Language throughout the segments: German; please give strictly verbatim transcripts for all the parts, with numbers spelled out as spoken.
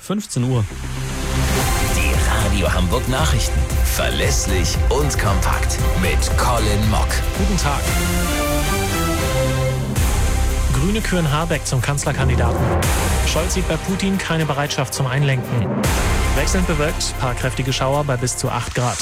fünfzehn Uhr. Die Radio Hamburg Nachrichten. Verlässlich und kompakt. Mit Colin Mock. Guten Tag. Grüne küren Habeck zum Kanzlerkandidaten. Scholz sieht bei Putin keine Bereitschaft zum Einlenken. Wechselnd bewölkt, paar kräftige Schauer bei bis zu acht Grad.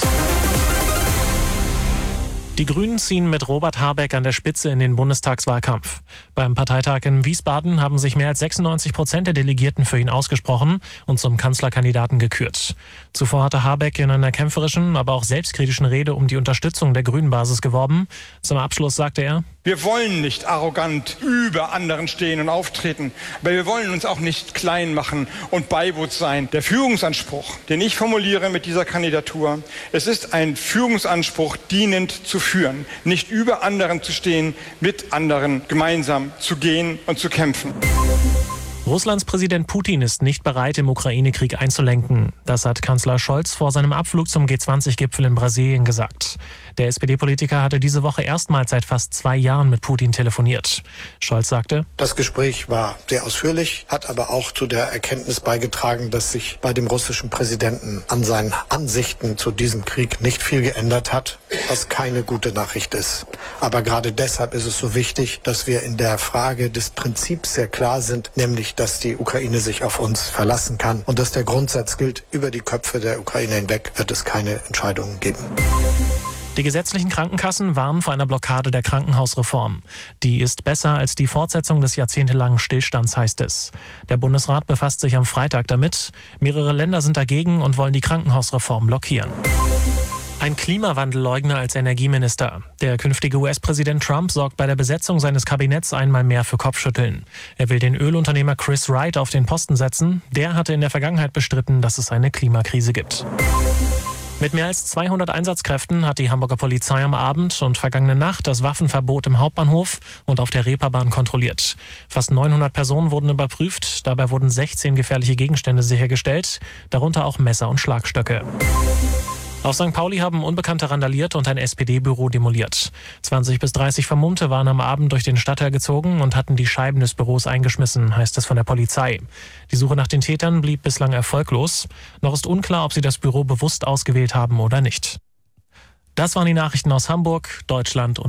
Die Grünen ziehen mit Robert Habeck an der Spitze in den Bundestagswahlkampf. Beim Parteitag in Wiesbaden haben sich mehr als sechsundneunzig Prozent der Delegierten für ihn ausgesprochen und zum Kanzlerkandidaten gekürt. Zuvor hatte Habeck in einer kämpferischen, aber auch selbstkritischen Rede um die Unterstützung der Grünen-Basis geworben. Zum Abschluss sagte er: Wir wollen nicht arrogant über anderen stehen und auftreten, aber wir wollen uns auch nicht klein machen und Beiboot sein. Der Führungsanspruch, den ich formuliere mit dieser Kandidatur, es ist ein Führungsanspruch, dienend zu führen, nicht über anderen zu stehen, mit anderen gemeinsam zu gehen und zu kämpfen. Russlands Präsident Putin ist nicht bereit, im Ukraine-Krieg einzulenken. Das hat Kanzler Scholz vor seinem Abflug zum G zwanzig Gipfel in Brasilien gesagt. Der S P D-Politiker hatte diese Woche erstmals seit fast zwei Jahren mit Putin telefoniert. Scholz sagte: Das Gespräch war sehr ausführlich, hat aber auch zu der Erkenntnis beigetragen, dass sich bei dem russischen Präsidenten an seinen Ansichten zu diesem Krieg nicht viel geändert hat, was keine gute Nachricht ist. Aber gerade deshalb ist es so wichtig, dass wir in der Frage des Prinzips sehr klar sind, nämlich, dass die Ukraine sich auf uns verlassen kann und dass der Grundsatz gilt: Über die Köpfe der Ukraine hinweg wird es keine Entscheidungen geben. Die gesetzlichen Krankenkassen warnen vor einer Blockade der Krankenhausreform. Die ist besser als die Fortsetzung des jahrzehntelangen Stillstands, heißt es. Der Bundesrat befasst sich am Freitag damit. Mehrere Länder sind dagegen und wollen die Krankenhausreform blockieren. Ein Klimawandelleugner als Energieminister. Der künftige U S-Präsident Trump sorgt bei der Besetzung seines Kabinetts einmal mehr für Kopfschütteln. Er will den Ölunternehmer Chris Wright auf den Posten setzen. Der hatte in der Vergangenheit bestritten, dass es eine Klimakrise gibt. Mit mehr als zweihundert Einsatzkräften hat die Hamburger Polizei am Abend und vergangene Nacht das Waffenverbot im Hauptbahnhof und auf der Reeperbahn kontrolliert. Fast neunhundert Personen wurden überprüft. Dabei wurden sechzehn gefährliche Gegenstände sichergestellt, darunter auch Messer und Schlagstöcke. Auf Sankt Pauli haben Unbekannte randaliert und ein S P D-Büro demoliert. zwanzig bis dreißig Vermummte waren am Abend durch den Stadtteil gezogen und hatten die Scheiben des Büros eingeschmissen, heißt es von der Polizei. Die Suche nach den Tätern blieb bislang erfolglos. Noch ist unklar, ob sie das Büro bewusst ausgewählt haben oder nicht. Das waren die Nachrichten aus Hamburg, Deutschland und